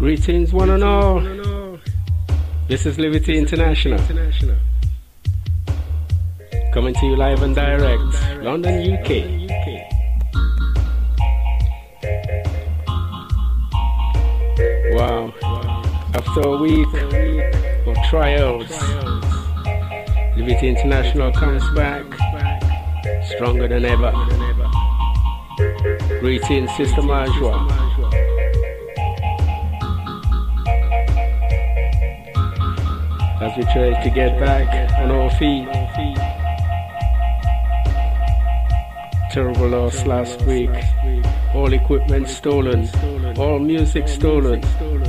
Greetings one and all. This is Liberty International. Coming to you live and direct, London, UK. Wow. After a week of trials, Liberty International comes back stronger than ever. Greetings, Sister Majwa. As we try to get back on our feet. Terrible loss last week. All equipment stolen. All music stolen.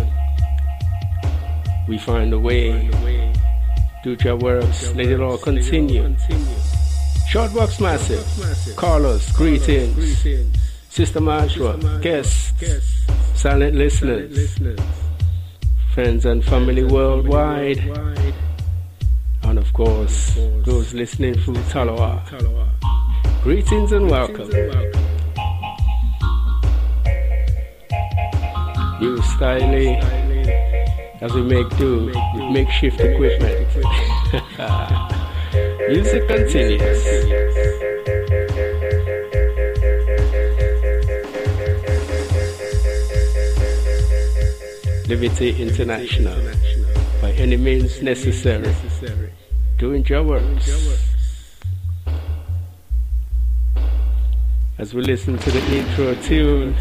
We find a way. Do your works. Let it all continue. Shortbox Massive. Carlos, greetings. Sister Majwa, guests, silent listeners, friends and family worldwide, and of course, those listening through Taloa. Greetings and welcome. New styling as we make do with makeshift equipment. Music continues. Liberty International, by any means necessary, doing your works. As we listen to the intro tune,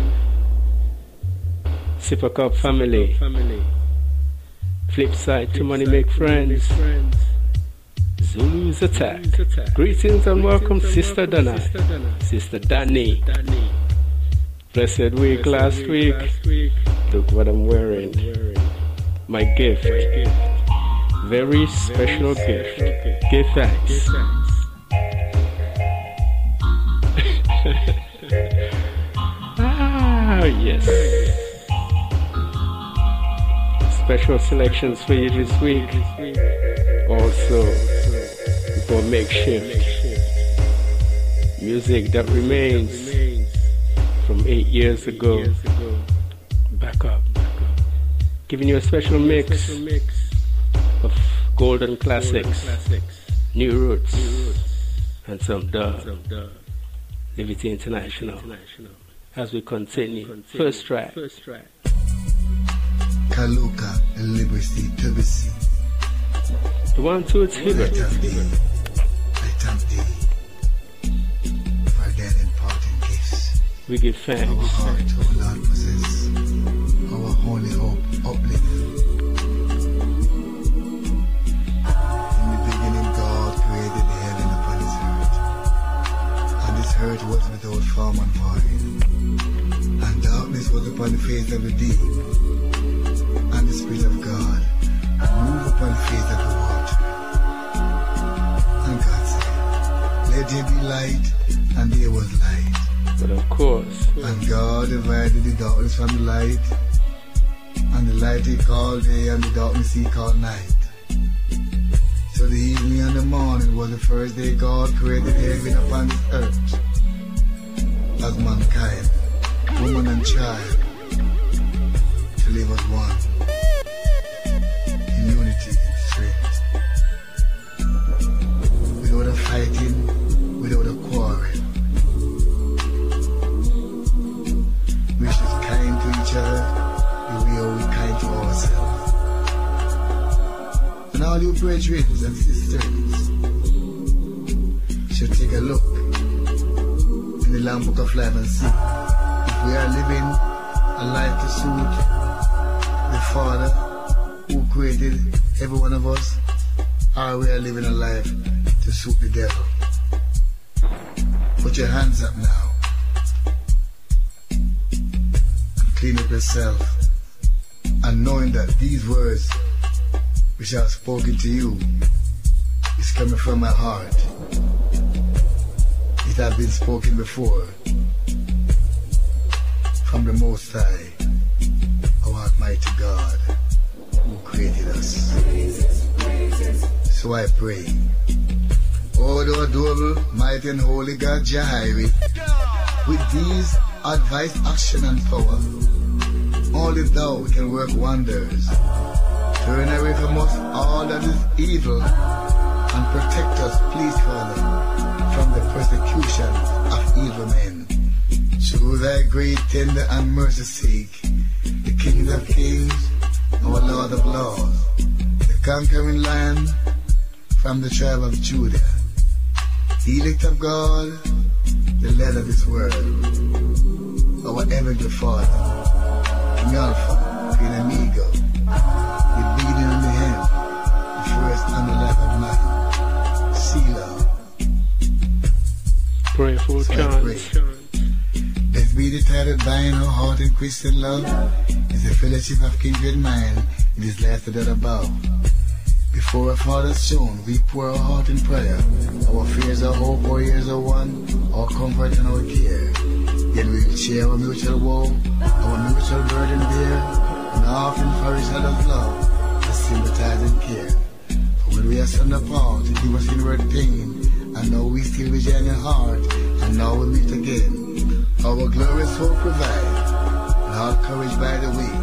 Sipper Cup Family, Flip Side to Money Make Friends, Zulu's Attack. Greetings and welcome, Sister Dana, Sister Danny. Blessed week last week. Look what I'm wearing. My gift. Very special gift. Give thanks. Ah, yes. Special selections for you this week. Also, for makeshift music that remains from 8 years ago. Back up. Giving you a special mix of golden classics, new roots, and some dub. Liberty International. As we continue. First track. Kaluka and Liberty to be seen. The 1, 2, it's Hibbert. I thank thee for that important gifts. We give thanks. Our heart, O Lord, possess. Our holy hope uplift. In the beginning, God created the heaven upon this earth. And this earth was without form and void. And darkness was upon the face of the deep. And the Spirit of God moved upon the face of the water. And God said, let there be light, and there was light. But of course. And God divided the darkness from the light. And the light he called day, and the darkness he called night. So the evening and the morning was the first day God created heaven upon this earth. As mankind, woman and child, to live as one. In unity and strength. Without a fighting, without a quarrel. We should kind to each other the way we kind to ourselves. And all you brethren and sisters should take a look in the Lamb Book of Life and see if we are living a life to suit the Father who created every one of us, or we are living a life to suit the devil. Put your hands up now. Clean up yourself, and knowing that these words which I have spoken to you is coming from my heart. It has been spoken before from the Most High, our Almighty God, who created us. So I pray, O thou adorable, mighty and holy God Jahiri, with these advice, action and power, only thou can work wonders. Turn away from us all that is evil, and protect us, please, Father, from the persecution of evil men. Through thy great tender and mercy sake, the King of kings, our Lord of lords, the conquering Lion from the tribe of Judah, elect of God, the Lord of this world, our heavenly Father, King Alpha, King Omega, the beginning and the end, the first and the last of man. Selah. Prayerful chants. Let's be the title thine, our heart in Christian love, is the fellowship of kindred mind, in this life that above. Before our Father's throne, we pour our heart in prayer. Our fears, our hope, our ears are one, our comfort and our care. Then we will share our mutual woe, our mutual burden bear, and often for each other's love, the sympathizing care. For when we are stand apart, it give us inward pain, and now we still be in your heart, and now we meet again. Our glorious hope provide, and our courage by the way.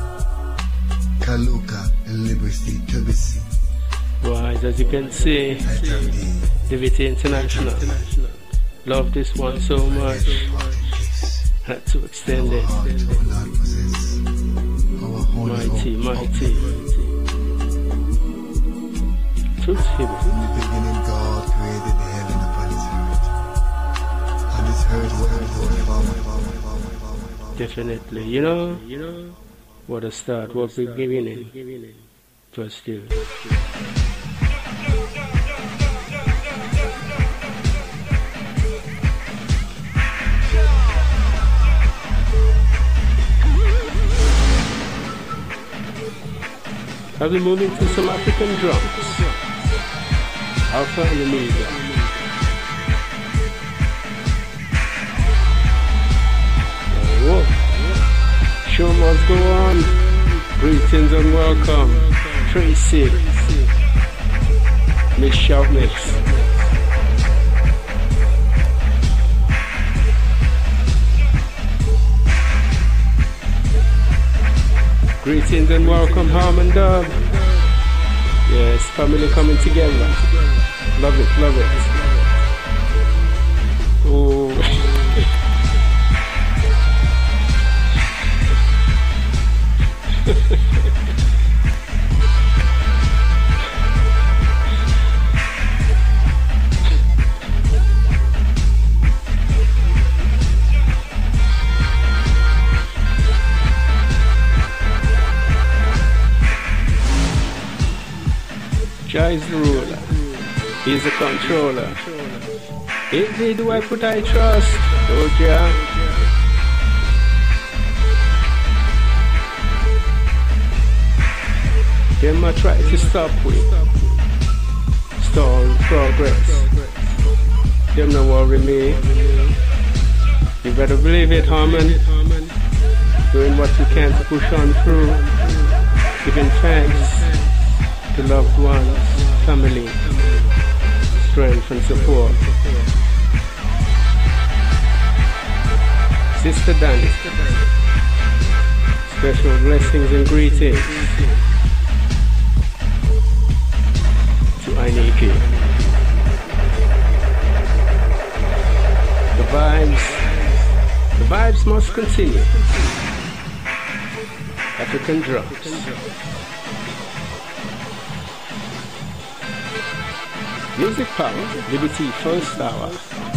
Kaluka and liberty to be seen. Right, as you can see, Divinity International. Love this one so much. Had to extend it. Mighty, mighty. Truth hidden. In the beginning, God created the heaven upon this earth. And this earth was Definitely, you know, what a start, what beginning. First still. I'll be moving to some African drums. Alpha and Omega. Whoa. Show must go on. Greetings and welcome. Tracy. Miss Shout Mix. Greetings and welcome, Harm and Dub. Yes, family coming together. Love it, love it. Oh. Jah is the ruler, he is the controller. In thee do I put I trust, oh Jah. Them I try to stop with, stall progress. Them no worry me. You better believe it, Harmon. Doing what we can to push on through, giving thanks to loved ones, family, strength and support. Sister Danny, special blessings and greetings to Ainiki. The vibes must continue. African drums. Music Power, Liberty First Hour.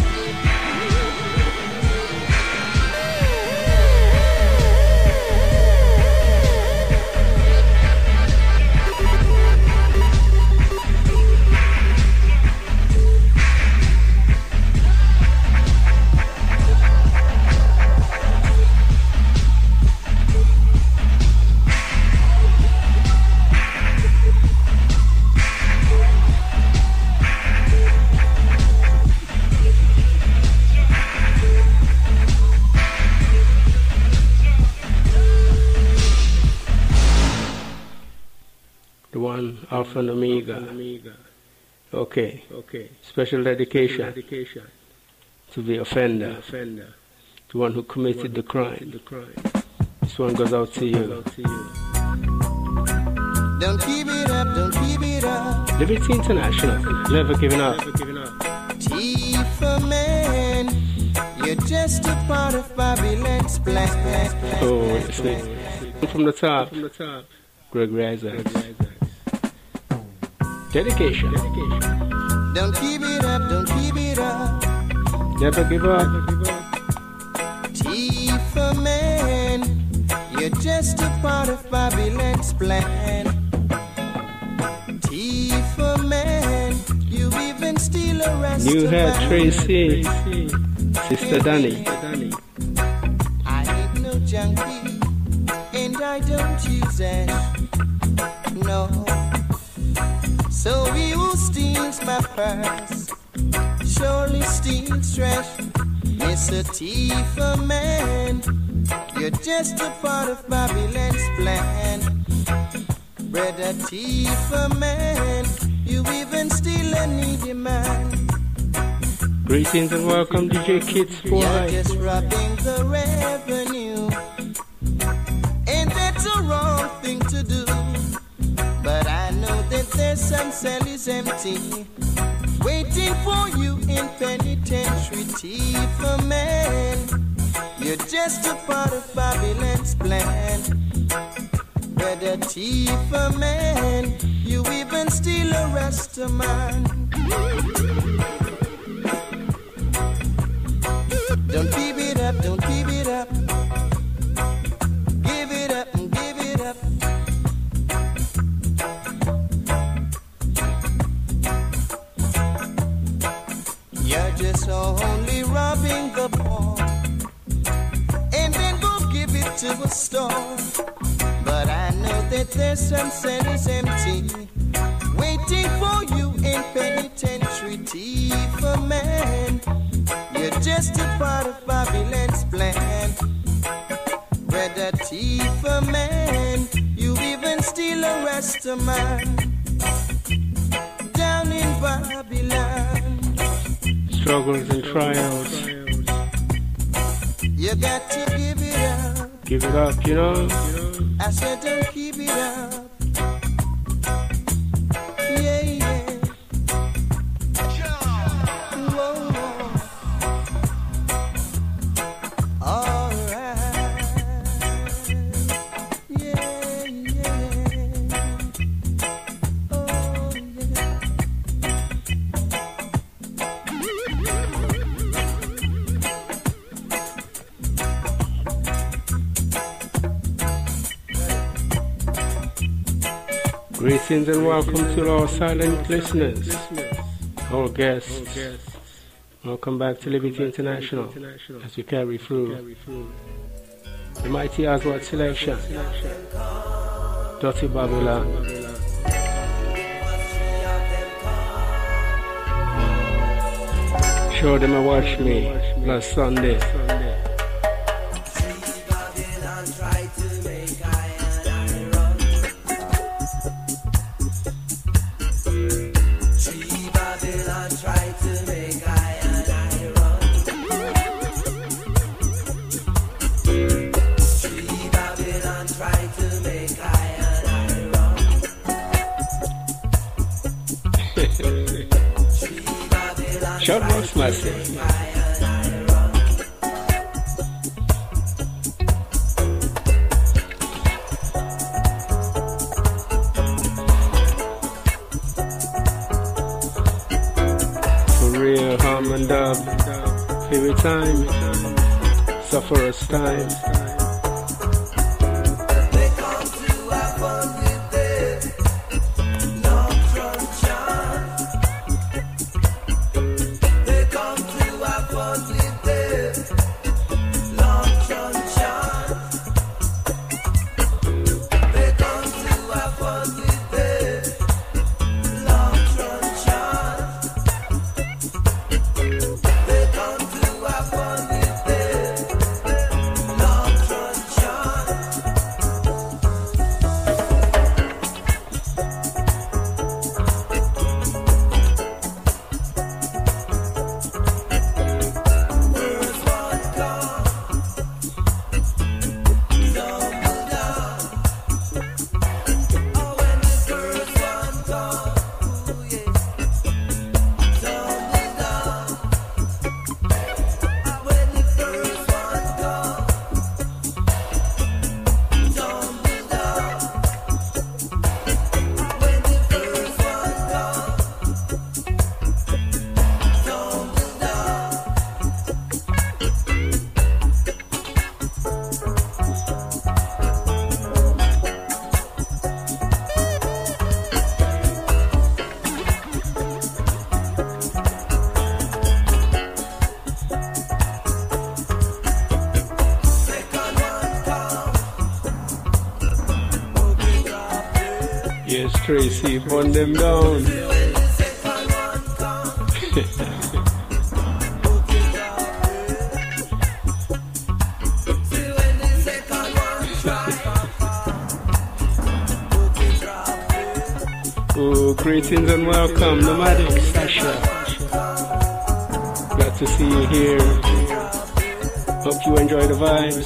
Alpha and Omega. Okay. Special dedication to the offender, the one who committed the crime. This one goes out to you. Don't keep it up, don't keep it up. Liberty International, never giving up. T for man, you're just a part of Babylon's plan. Oh, it's it. From the top, Gregory Isaacs. Dedication. Don't keep it up, don't keep it up. Never give up. T for man, you're just a part of Babylon's plan. T for man, you even steal a rest New of Hair mine. Tracy, Sister Danny. I ain't no junkie, and I don't use it. No. So he who steals my purse surely steals trash. Mr. T for man, you're just a part of Babylon's plan. Brother T for man, you even steal a needy man. Greetings and welcome, DJ Kids You're Boy. just robbing the revenue, and that's a wrong thing to do. But I know that there's some cell is empty, waiting for you in penitentiary. T for man, you're just a part of Babylon's plan. Brother T for man, you even steal a rest of mine. Don't keep it up, don't keep it up. Give it up and give it up. You're just only robbing the poor, and then go give it to a store. But I know that there's some centers empty, waiting for you in penitentiary. T for man, you're just a part of Babylon's plan. Brother T for man, you even steal a rest of mine. Down in Babylon, Struggles and trials. you got to give it up. Give it up, you know. I said don't keep it up. Yeah, yeah. Whoa, whoa. All right. Yeah, yeah. Oh, yeah. Greetings and welcome to our silent listeners, our guests. Welcome back to Liberty International as we carry through the mighty Aswad selection. Dirty Babylon. Show them a watch me last Sunday. Short Box Massive. For real, Harm and Dub. Favorite time. Sufferer's time. Yes, Tracy, burn them down. Oh, greetings and welcome, Nomadic Sasha. Glad to see you here. Hope you enjoy the vibes.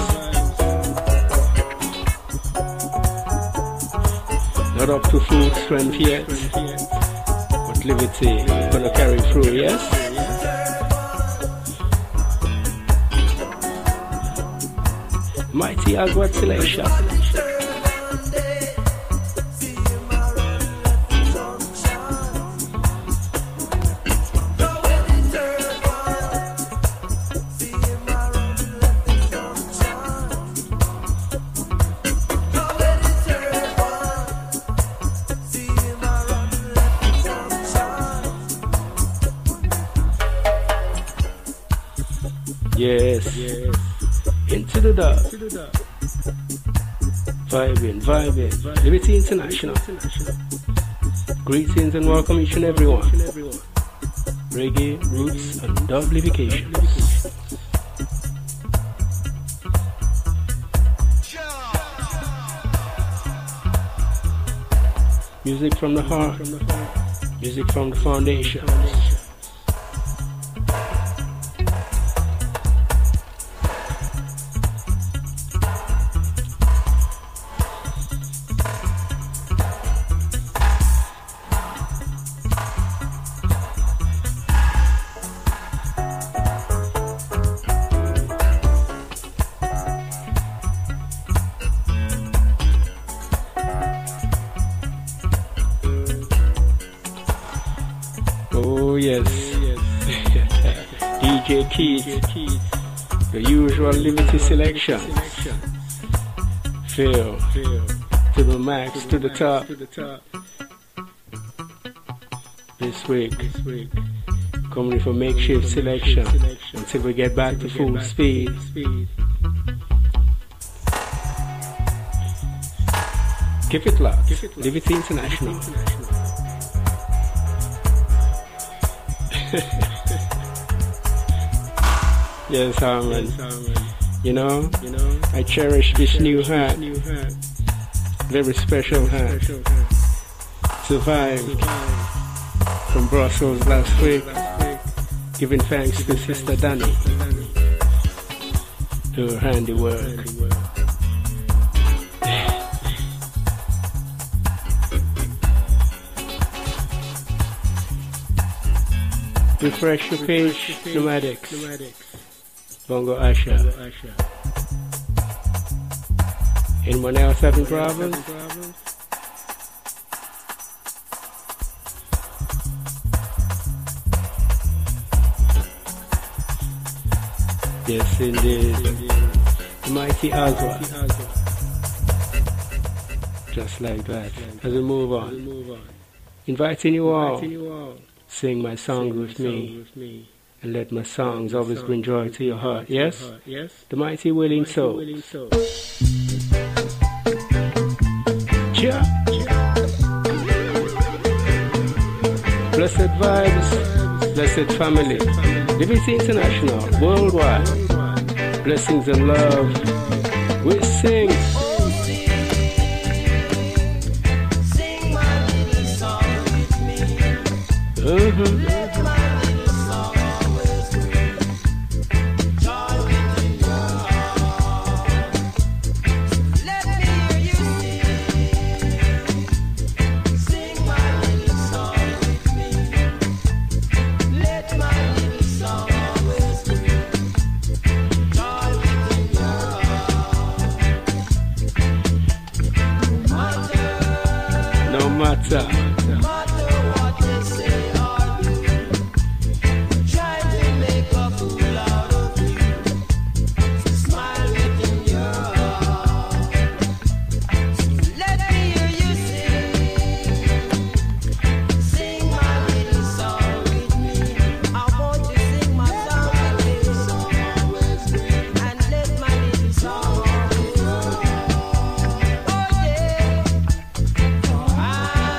Not up to full strength yet, but Liberty gonna carry through, yes? Mighty Agua Selection. Yes. Into the dub. Vibing. Liberty International. Greetings and welcome each and everyone. Reggae, roots, and dublifications. Music from the heart. Music from the foundation. Oh yes, DJ Keith, the usual Liberty selection. Feel to the max, to the top. This week, coming for makeshift selection until we get back to full speed. Keep it locked, Liberty International. Yes, Harman. You know, I cherish this new hat. Very special hat. Survived from Brussels last week. Giving thanks to Sister Danny. Her handiwork. Refresh your page, Nomadics. Bongo Asha. Anyone else having problems? Yes, indeed. Mighty Agua. Just like that. As we move on. Inviting you all. Sing my songs with me, and let my songs always bring joy to your heart. Yes? The Mighty Willing Souls. Cheer. Blessed vibes, blessed family. Liberty International, worldwide. Blessings and love. We sing. Let my little song always bring joy within your heart. Let me hear you sing my little song with me. Let my little song always bring joy within your heart. No matter. I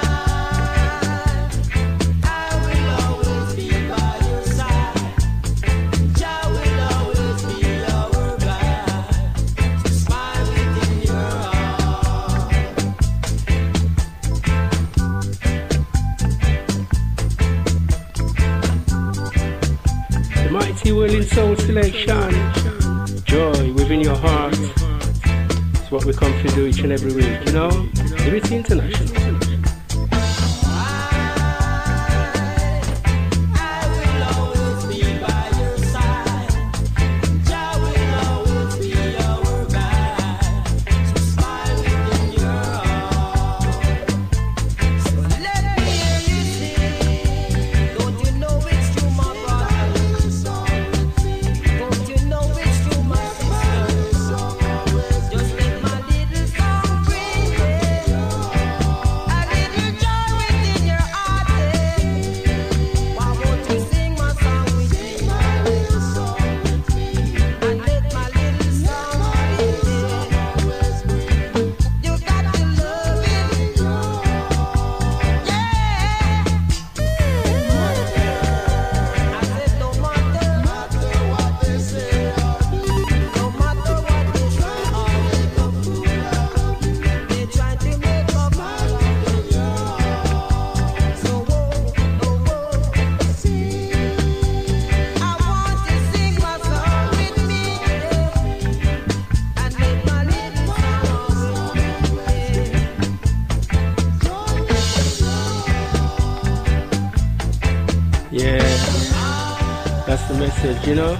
Mighty Wailing Soul Selection. Joy within your heart. It's what we come to do each and every week, you know? Liberty International. You know,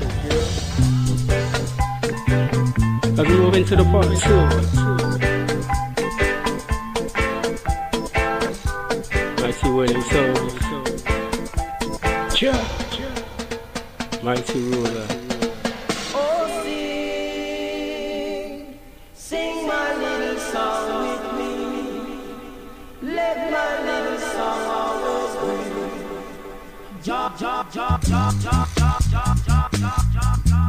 as we move into the part two, Mighty Wailing Soul, Mighty Ruler. Oh, sing my little song with me. Let my little song always ring. Job, job, job, job, job, job, job, job, job, job, job.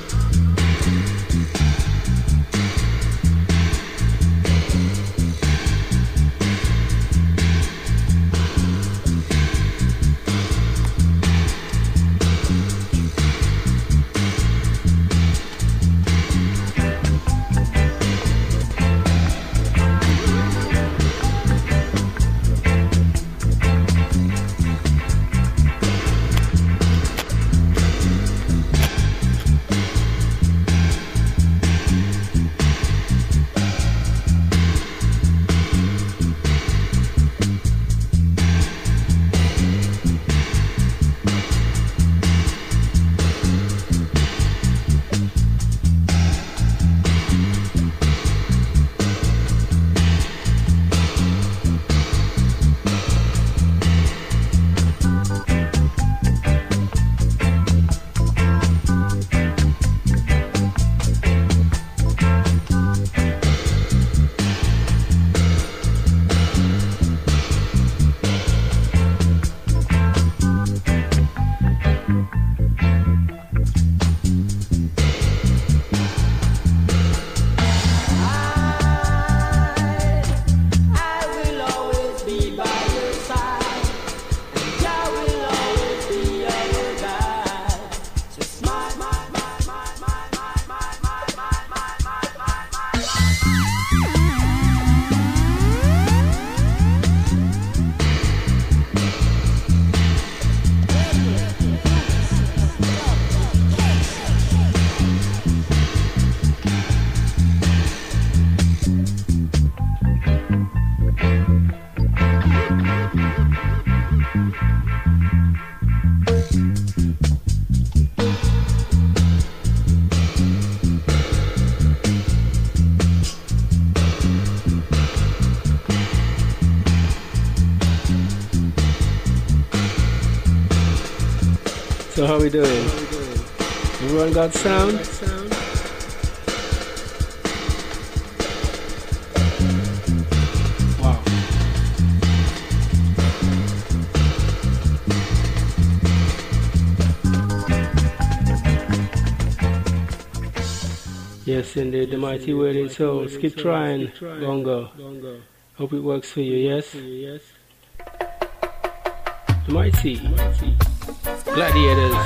So how we doing? Everyone got sound? Wow. Yes, indeed, the Mighty Wailing Souls. Keep trying, Bongo. Hope it works for you, yes? The Mighty Gladiators.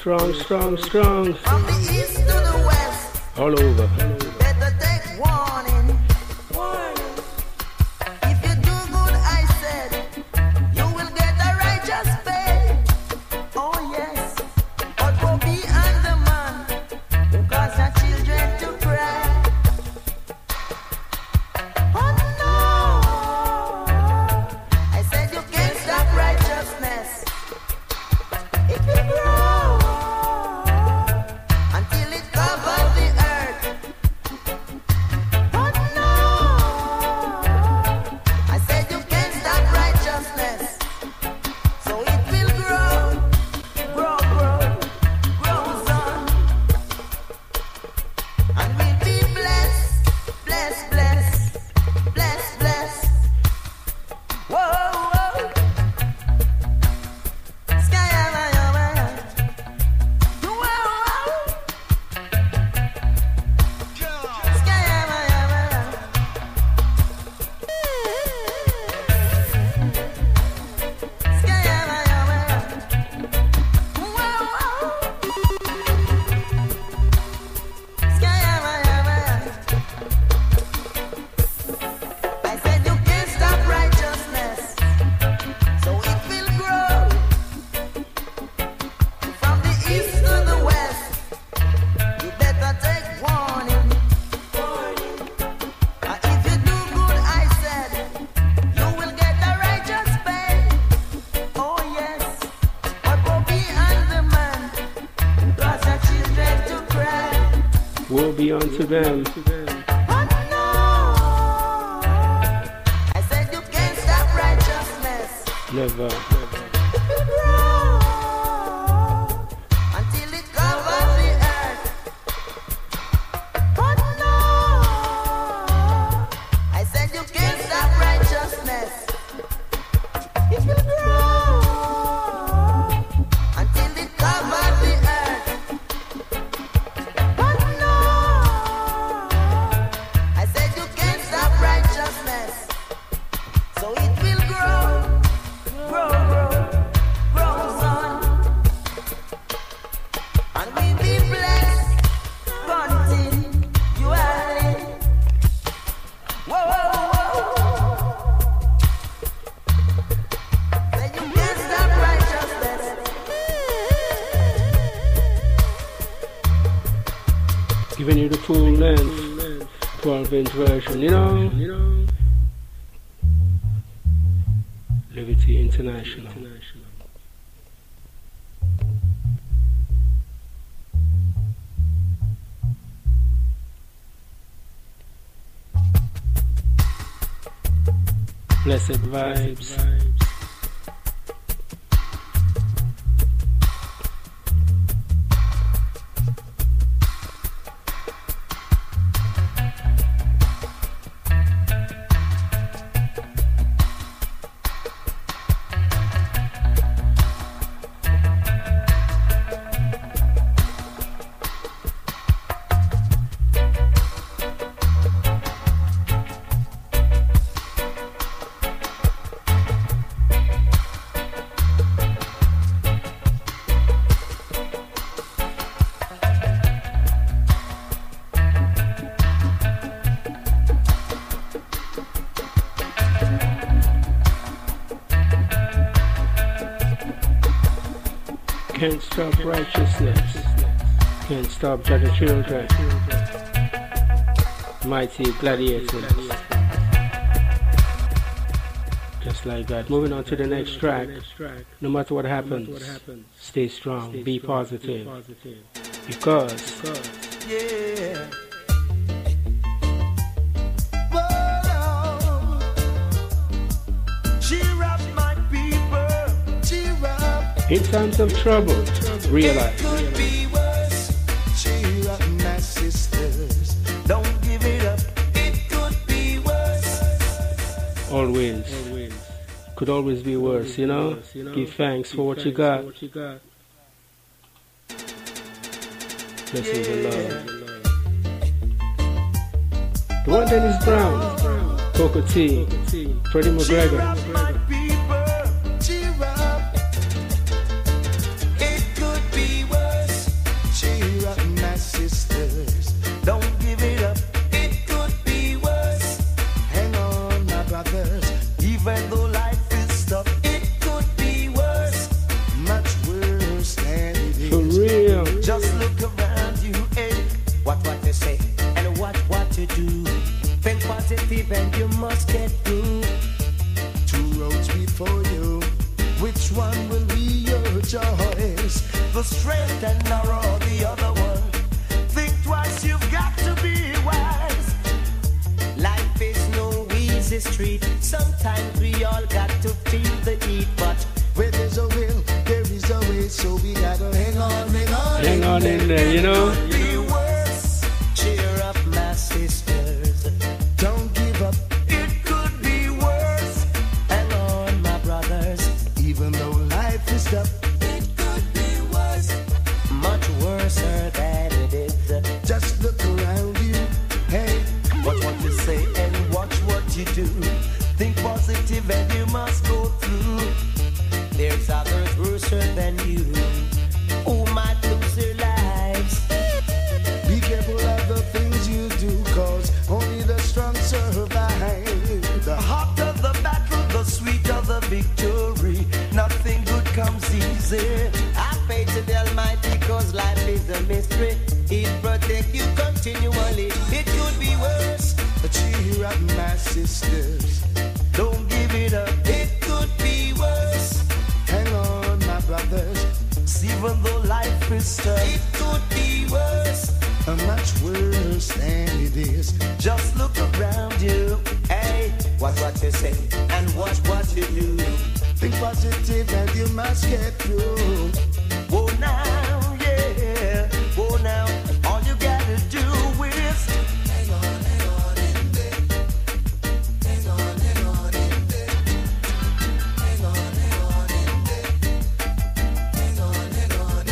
strong, strong, strong. From the east to the west, All over. better take warning. If you do good, I said, you will get a righteous pay. Oh yes, but woe be on the man who cause our children to cry. Oh no, I said you can't stop righteousness. It will grow until it covers the earth. Oh no, I said you can't stop righteousness. So it will grow, grow, grow, grows on. And we'll be blessed, blessed, blessed, blessed, blessed. Whoa, whoa. Sky, whoa, whoa. Sky, I said you can't stop righteousness, so it will grow from the east to the west. You better take warning. If you do good, I said, you will get a righteous pay. Oh yes, but woe be on the man who cause our children to cry. Woe be unto them. Oh no, I said you can't stop righteousness. Never. It will grow until it covers the earth. Oh no, I said you can't stop righteousness. It will grow until it covers the earth. Oh no, I said you can't stop righteousness. So it will grow, grow, grow, grows on. And we be blessed continually. Whoa, whoa, whoa. Say you can't stop righteousness. Giving you the full length 12-inch version, you know. Liberty International. Blessed vibes. Can't stop righteousness. Can't stop the children. Mighty gladiators. Just like that. Moving on to the next track. No matter what happens, stay strong, be positive. Because Yeah. Cheer up, my people. Cheer up. in times of trouble, realize. It could be worse. Cheer up, my sisters. Don't give it up. It could be worse. Always. Could always be worse, you know? Give thanks for what you got. Blessings and love. The one Dennis Brown, Coco T, Freddie McGregor. Cheer up. It could be worse. and you must get through. Two roads before you, which one will be your choice? The straight and narrow, the other one. Think twice, you've got to be wise. Life is no easy street. Sometimes we all got to feel the heat, but where there's a will, there is a way. So we gotta hang on, hang on in there, you know. Be worse. Cheer up, my sisters. Don't give up. It could be worse. Hang on, my brothers. Even though life is tough, It could be worse. Much worse than it is. just look around you. Hey, Watch what you say and watch what you do. Think positive and you must go through. There's others worse than you who might lose their lives. be careful of the things you do, cause only the strong survive. The hotter the battle, the sweeter the victory. Nothing good comes easy. I pray to the Almighty cause life is a mystery. It protects you continually. It could be worse. Cheer up, my sisters. Don't give it up. It could be worse. Hang on, my brothers. Even though life is tough, it could be worse. Much worse than it is. Just look around you. Hey, watch what you say and watch what you do. Think positive and you must get through. Whoa now, yeah. Whoa now. All you gotta do is hang on in there. Hang on in there. Hang on in there. Hang on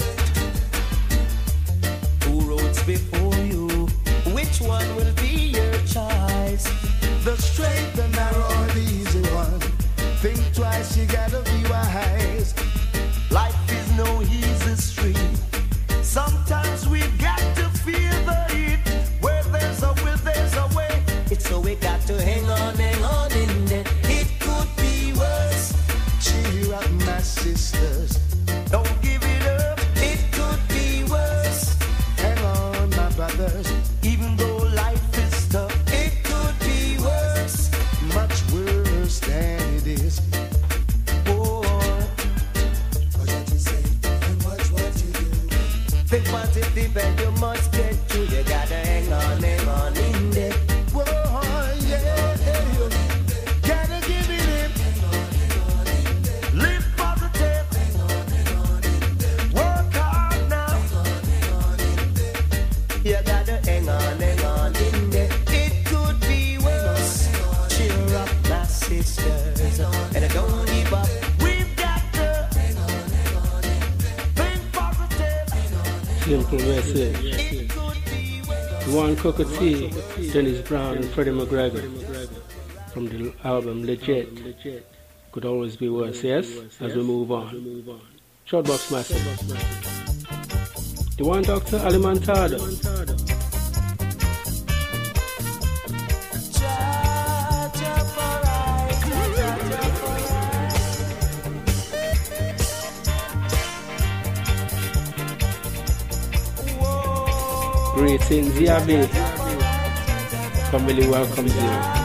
in there. Two roads before you. Which one will be your choice? The straight, the narrow, the easy one. Think twice, you gotta be wise. Life is no easy street. Sometimes we've got to feel the heat. Where there's a will, there's a way. It's so we got to hang on in there. It could be worse. Cheer up, my sisters. Don't give it up. It could be worse. Hang on, my brothers. Even though life is tough, it could be worse. Much worse than it is. Oh, Watch what you say and watch what you do. think positive and you must get through. You gotta hang on in there. Whoa, yeah, gotta give it in. Live positive. Work hard now. You gotta hang on in there. It could be worse. Cheer up, my sisters, and don't give up. We've got to think positive. Simple message. It could be worse. One Cocoa Tea, Dennis Brown and Freddie McGregor from the album Legit. Could always be worse, yes? As we move on. Shortbox Massive. The one Dr. Alimentado. Greetings, Yabe. Family welcomes you.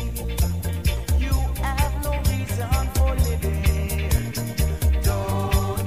You have no reason for living. Don't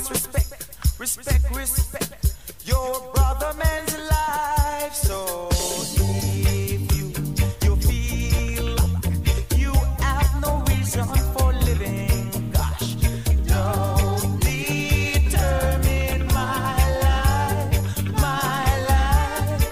must respect, respect, respect your brother man's life. So if you feel like you have no reason for living, gosh, don't determine my life, my life.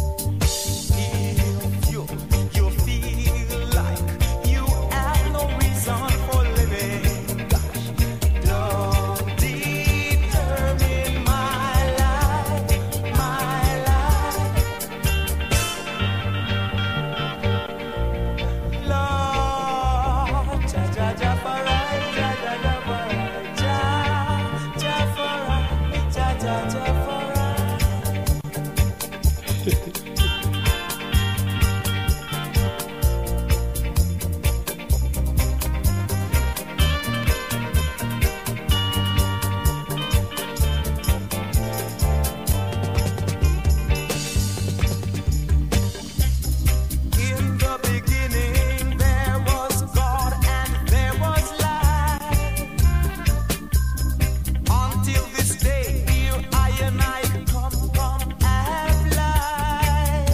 If you feel like you have no reason for living, gosh, don't determine my life, my life. Lord, ja ja ja farai, ja ja ja farai, ja ja farai, ja ja ja farai. In the beginning there was God and there was light. Until this day here I and I come have life.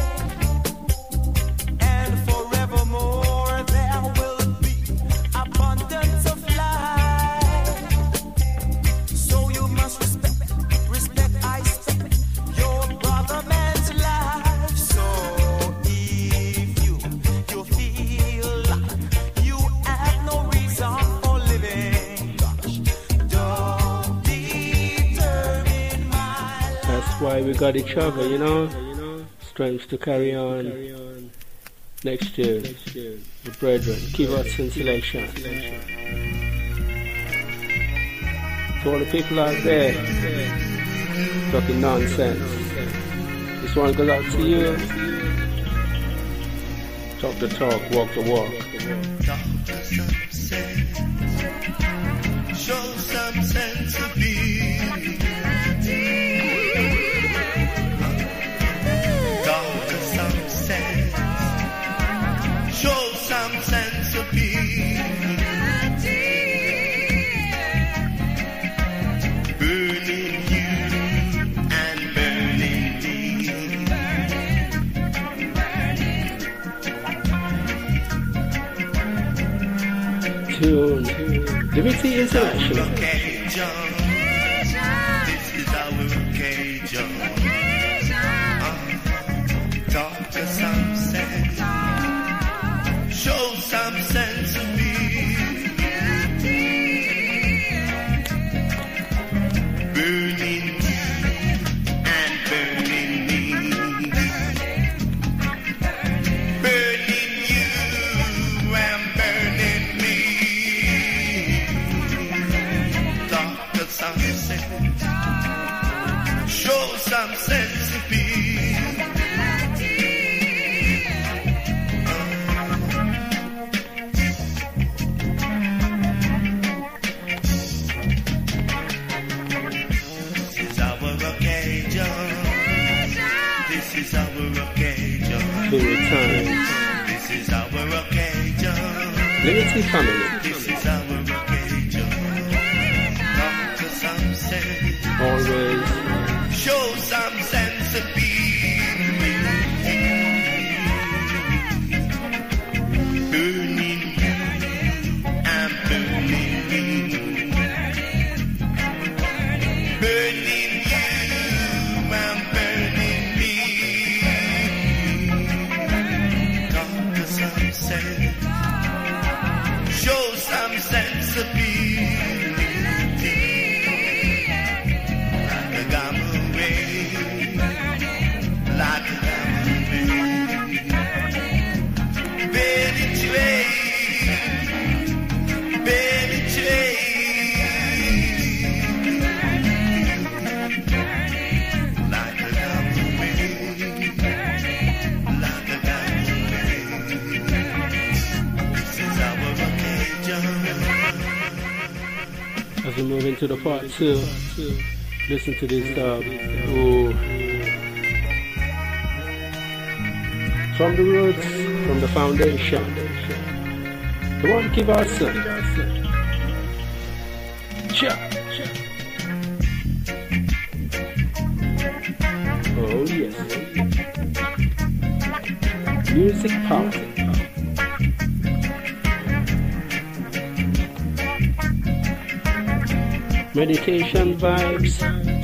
And forevermore there will be abundance of life. So you must respect, respect, I expect your brother man's life. So if you feel like you have no reason for living, gosh, don't determine my life. That's why we got each other, you know. Strength to carry on. Next year, the brethren, give us in selection. To all the people out there talking nonsense, this one goes out to you. Talk the talk, walk the walk. Show some sensibility. Talk some sense. Show some sensibility. Burning you and burning me. Tune Liberty International. Occasion. This is our occasion. Talk to some sense. Show some sense of me. Burning you and burning me. Burning you and burning me. Talk to some sense. Show some sense of me. This is our occasion. This is our occasion. To return. This is our occasion. Liberty family. This is our occasion. Talk to some sense. Always. Show some sense of burning you and burning me. Burning you and burning me. Talk to some sense. Show some sense of like a gamma ray. Like a gamma ray. Baby train. Baby train. Like a gamma ray. Like a gamma ray. This is our occasion. As we move into the part 2, listen to this dub. Ooh. From the roots, from the foundation. The one give us. Cha. Music power. Meditation vibes.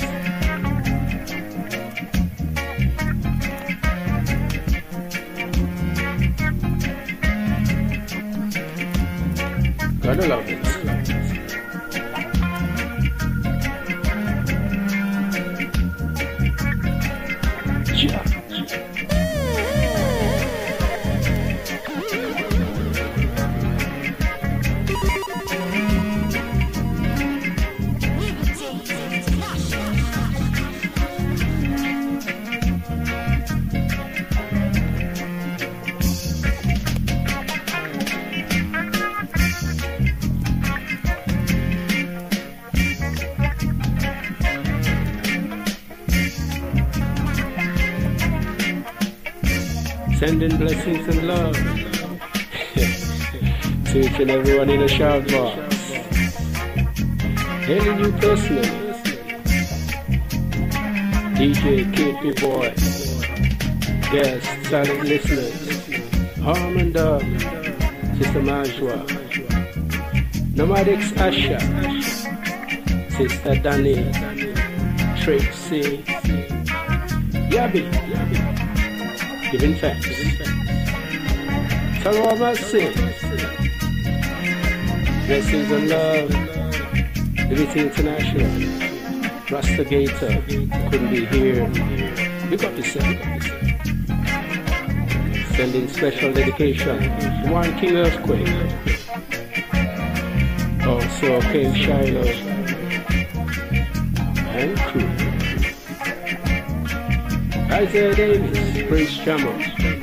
Gotta love it. Yeah. Sending blessings and love to each and everyone in the shout box. Hailing you personally, DJ KP Boy, guests, silent listeners, Harm and Dub, Sister Manjwa, Nomadics Asha, Sister Danny, Tracy, Yabi. Giving thanks. Salwa Masi. Blessings and love. Liberty International. Rasta Gator. Couldn't be here. Big up yourself. Sending special dedication. One King Earthquake. Also King Shiloh. And crew. Isaiah Davis, Prince Jammer,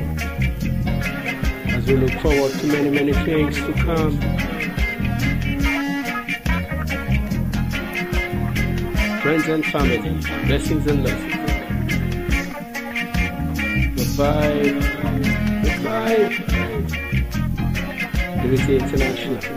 as we look forward to many, many things to come. Friends and family, blessings and love. The vibe, Liberty International.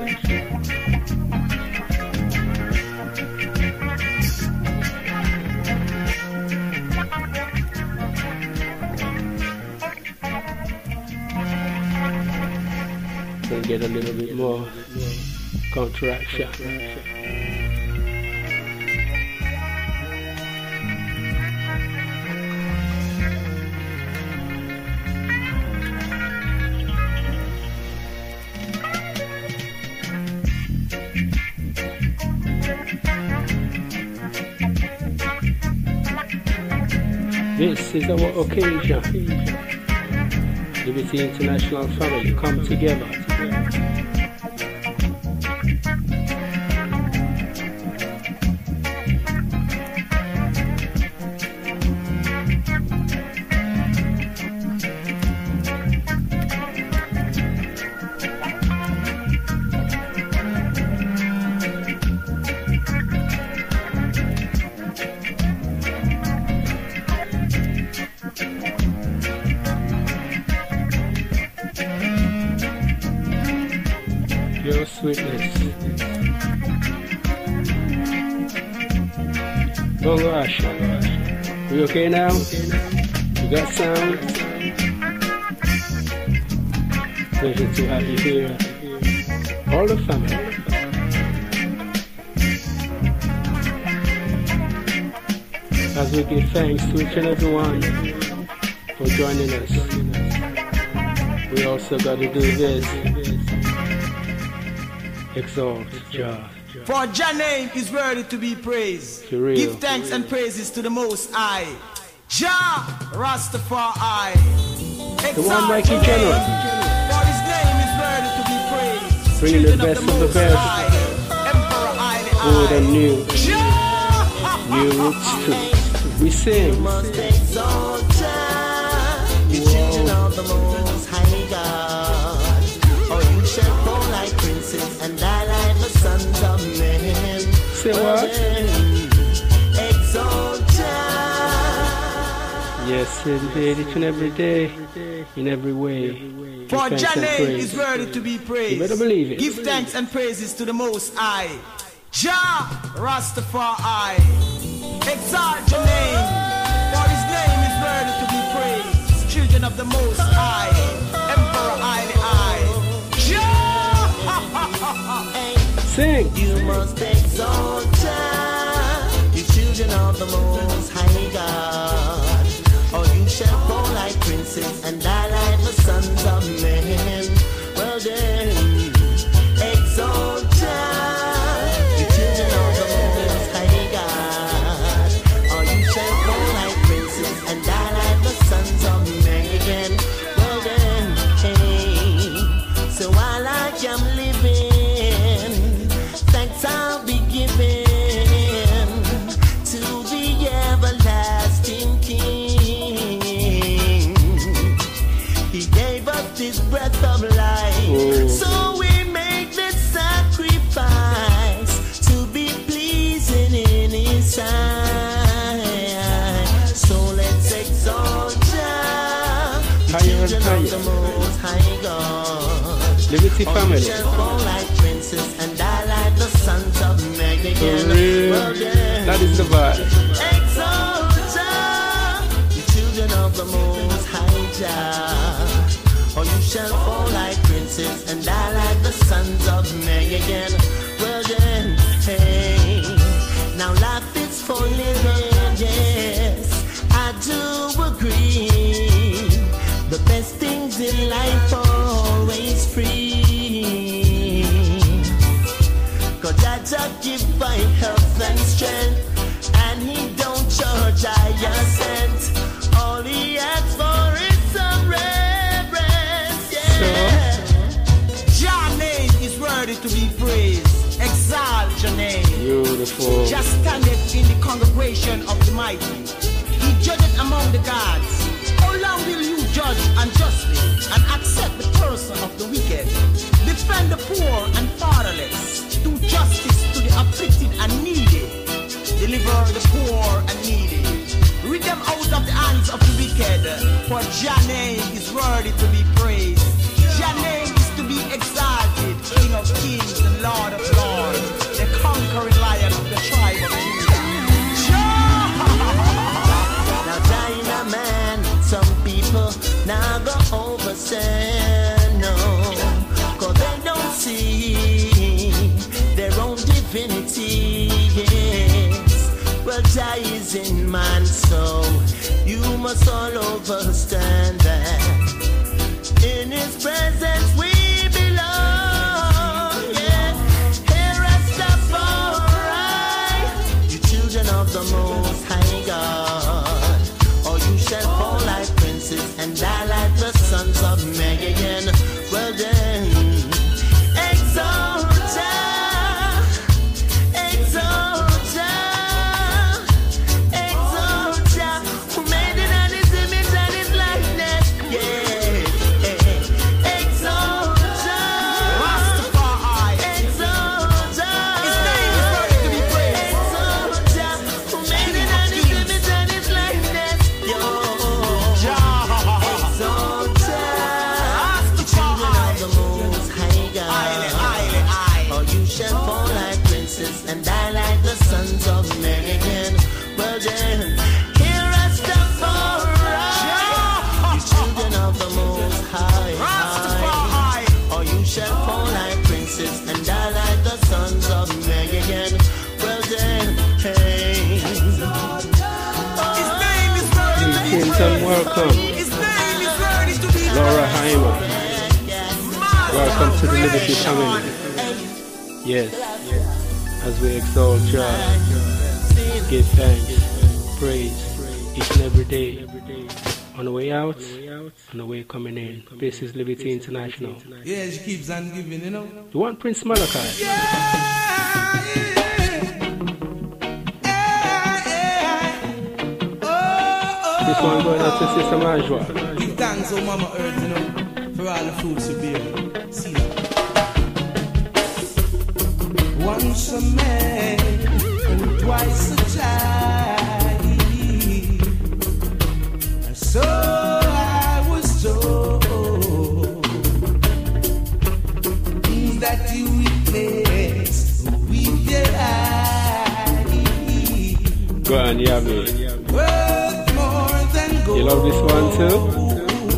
Get a little bit more counteraction. This is our occasion. Liberty International family come together. Your sweetness. Bongo Asha. We okay now? You got sound? Pleasure to have you here. All the family. As we give thanks to each and everyone for joining us, we also got to do this. Exalt Jah. For Jah name is worthy to be praised. Give thanks and praises to the Most High. Jah Rastafari. The one mighty general. For his name is worthy to be praised. Bring the best of the best. Old and new. New roots too. We sing. Must exalt Jah, the children of the Most High God. Or you shall fall like princes and die like the sons of men. Say what? Exalt Jah. Yes, indeed, each and every day, in every way. For Jah name is worthy to be praised. You better believe it. Give thanks and praises to the Most High. Jah Rastafari. Exalt your name. For his name is worthy to be praised. children of the Most High, Emperor I. Sing. You must exalt you children of the Most High God, or you shall fall like princes and die like the sons of men. Well then, exalt you children of the Most High God, or you shall fall like princes and die like the sons of men. Well then, hey, so while I am living, thanks I'll be given to the everlasting King. He gave us this breath of life, so we make this sacrifice to be pleasing in His sight. So let's exalt the children of the Most High God. Liberty family. Like princes and die like the sons of men again. Well, yeah. That is the vibe. Exalt the children of the Most High Jah, or you shall fall like princes and die like the sons of men again. Well then, hey, now life is for living, yes, I do agree. The best things in life are always free. God just give by health and strength, and He don't charge a cent. All He asks for is some reverence. Yeah. Your name is worthy to be praised. Exalt your name. Beautiful. Just standeth in the congregation of the mighty. He judgeth among the gods. How long will you judge unjustly and accept the person of the wicked? Defend the poor and fatherless. Do justice to the afflicted and needy. Deliver the poor and needy. Rid them out of the hands of the wicked. For Jah name is worthy to be praised. Jah name is to be exalted. King of kings and Lord of lords. The conquering lion of the tribe of Judah. Now Jah is a man. Some people now go over say no, 'cause they don't see their own divinity, yes. Well, Jah is in man, so you must all understand that in His presence we belong, yeah. Here I stop alright, you children of the Most High God, or you shall fall like princes and die like the sons of men again. Well then, exalt Jah, exalt Jah, exalt Jah, who made it in His image and His likeness. Yeah, exalt Jah, Rastafari. exalt Jah. His name is worthy to be praised. Exalt Jah, who made it in His image and His likeness. Yo, exalt Jah, the children of the Most High God, or you shall fall like princes and die like the sons of men again. Well then, here I stop alright, you children of the Most High, or you shall fall like princes and die like the sons of men again. Well then, hey, His name is worthy to be Clinton, welcome. His name is worthy to be Laura Hyman, Man. welcome to the Liberty family. Yes, as we exalt Jah, give thanks, praise each and every day. On the way out, on the way coming in. This is Liberty International. Yeah, she keeps on giving, you know. You want Prince Malachi? This one going out to Sister Majwa. Give thanks, oh Mama Earth, you know, for all the fruits you bear. See that? Once a man and twice a child. So I was told that you witness with your eyes. Go on, Yami. Worth more than gold. You love this one too?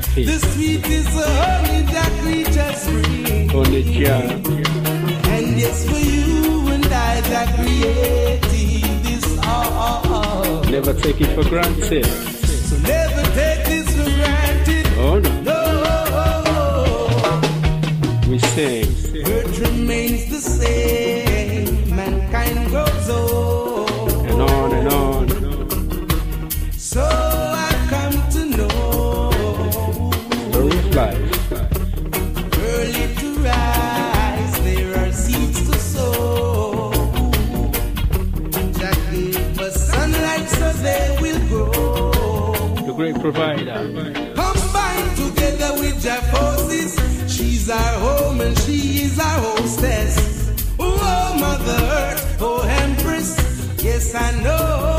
The sweet is the honey that creatures bring. Only Jah. And it's for you and I that created this all. Never take it for granted. So never take this for granted. Oh no. No. We sing. Earth remains the same. Mankind grows old. And on and on. So I've come to know. Story of life. Early to rise, there are seeds to sow. Jah gave us sunlight so they will grow. The great provider. Combined together with Jah forces, she's our home and she is our hostess. Oh, Mother Earth, oh, Empress, yes I know.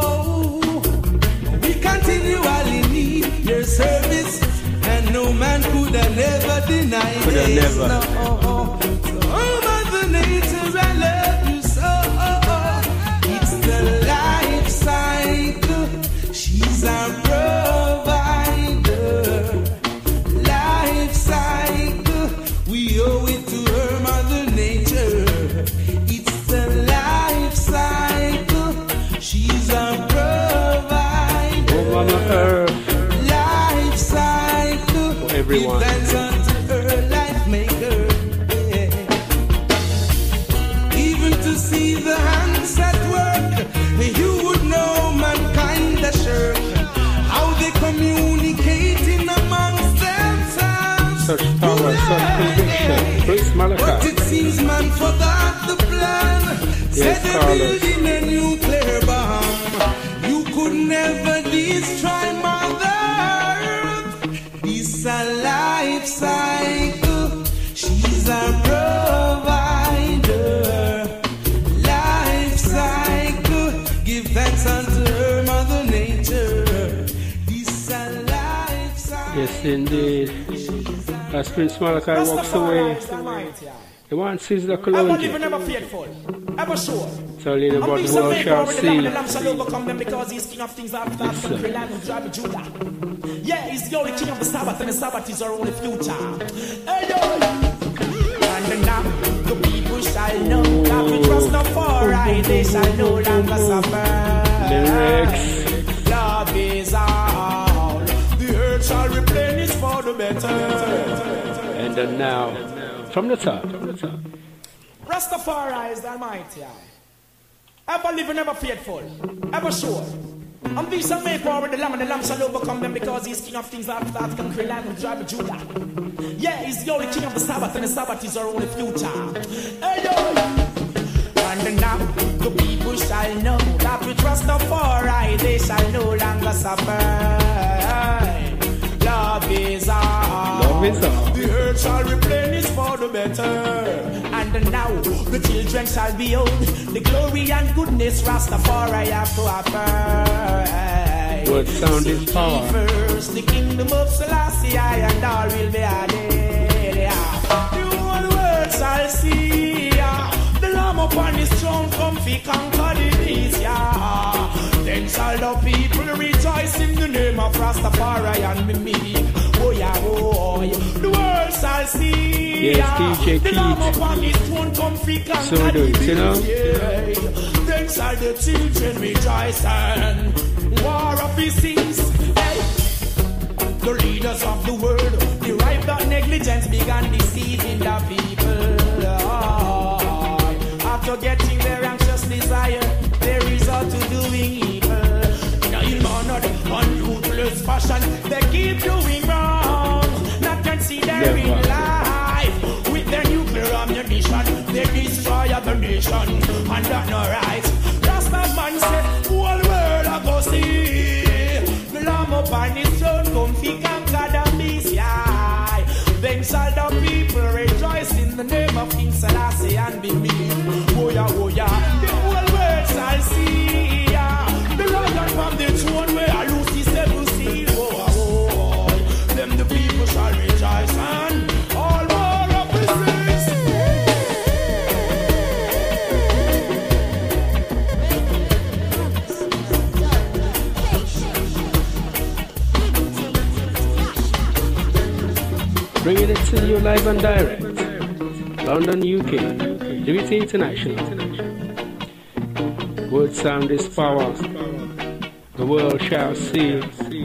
We continually need your service, and no man could have never denied Could have this. never. No. So, oh, Mother Nature, I love you so. It's the life cycle. She's our provider. Life cycle. We owe it to her, Mother Nature. It's the life cycle. She's our provider. Oh, Mama Earth. Life cycle. For everyone. Give thanks unto her, life maker. Yeah. Even to see the hands at work, you would know mankind a shirk. How they communicating amongst themselves. Such power, such conviction. Prince But Malachi. it seems man forgot the plan. Yes, Said they're Carlos. building a nuclear bomb. You could never destroy Mother Earth. It's a life cycle. She's our provider. Life cycle. Give thanks unto her, Mother Nature. It's a life cycle. Yes, indeed. As Prince Malachi walks away, the one sees the Ever Cologne. living, ever faithful, ever sure. Telling I'm about pleased the to world make shall war with the lamb, and the see. lamb shall overcome them because he's king of things after that Yes, can sir. rely on drive of Judah. Yeah, he's the only king of the Sabbath, and the Sabbath is our only future. Hey, yo! And now the people shall know that we trust not for right, they shall no longer suffer. Lyrics. Love is all. The earth shall replenish for the better. And then now, from the top. Rastafari is the Almighty. Ever living, ever faithful, ever sure. And these shall make war with the lamb, and the lamb shall overcome them because he's king of things after that can create land and drive of Judah. Yeah, he's the only king of the Sabbath, and the Sabbath is our only future. Hey, yo! And now the people shall know that we trust the Rastafari, they shall no longer suffer. Love is all. Love is all. The earth shall replenish for the better. And now the children shall behold the glory and goodness Rastafari have to offer. Word sound is power. First the kingdom of Selassie and all will be added. The whole world shall see the Lamb upon his throne comfy conquer the beast. Then shall the people rejoice in the name of Rastafari and be meek. Oh yeah, boy, the world shall see. Yes, DJ the Lamb Keith. upon his throne comfy conquer So we do it, you know? Then shall the children rejoice and war of his sins. Hey. The leaders of the world derived that negligence began deceiving the people. After getting their anxious desire, they resort to doing evil. In a ill-mannered, unruthless fashion, they keep doing wrong. Not considering Never. life. With their nuclear ammunition, they destroy other nation. And that's not right. Rasta man said, whole world I go see. The Lamb upon his throne, comfy conquer the beast, yeah. Then shall the people rejoice in the name of King Selassie and be me. Oh yeah, oh yeah. The whole world shall see, yeah. The lion from the throne where I lose his seven seal. Oh, oh, oh. Them the people shall rejoice and all war of the sins. Bringing it to you live and direct. London, UK. Liberty International. Word sound is power. The world shall see.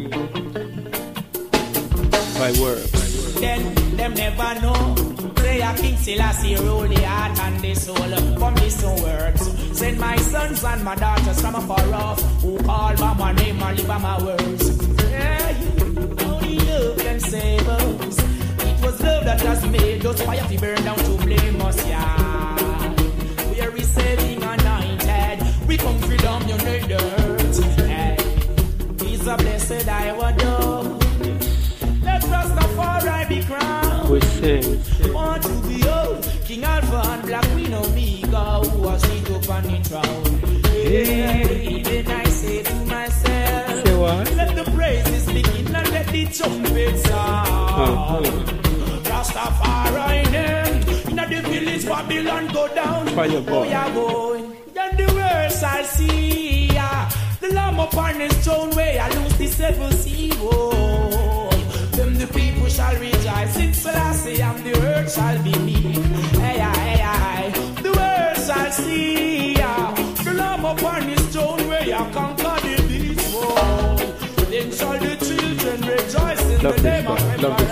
By works. Them never know. Say a King Selassie rule the heart and the soul. From this to words. Send my sons and my daughters from afar off, who call by my name and live by my words. Yeah, only love can save us. It was love that has made those fire to burn down to blame us, yeah. We are receiving anointed. We come freedom, you need dirt. Hey, he's a blessed I would do. Let Rastafari be crowned. We sing. Want to be old, King Alpha and Black Queen Omega, who was seated upon the throne. Hey, then I say to myself, say what? Let the praises begin and let the trumpets sound. Rastafari name, in the village Babylon go down. Fire boy. Oh yeah boy, then the world shall see the Lamb upon his throne where I lose the seven sea. Then the people shall rejoice in Selassie and the earth shall be meek. Hey, hey, hey, the world shall see the Lamb upon his throne where you conquer the beast. Then shall the children rejoice in the name of the Lord.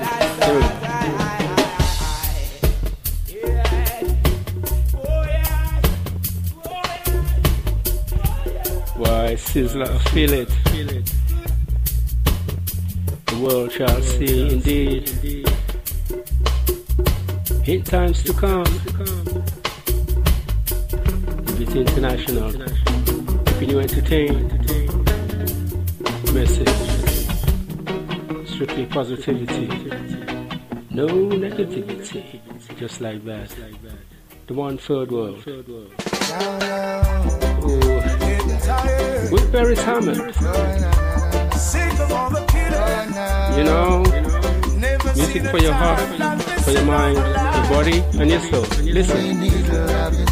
Why, Sizzler, feel it. The world shall see indeed. In times to come. Liberty International. Keeping you entertained. Message. Strictly positivity. No negativity. Just like that. The one third world. With Barry Hammond. You know, music for your heart, for your mind, your body, and your soul. Listen.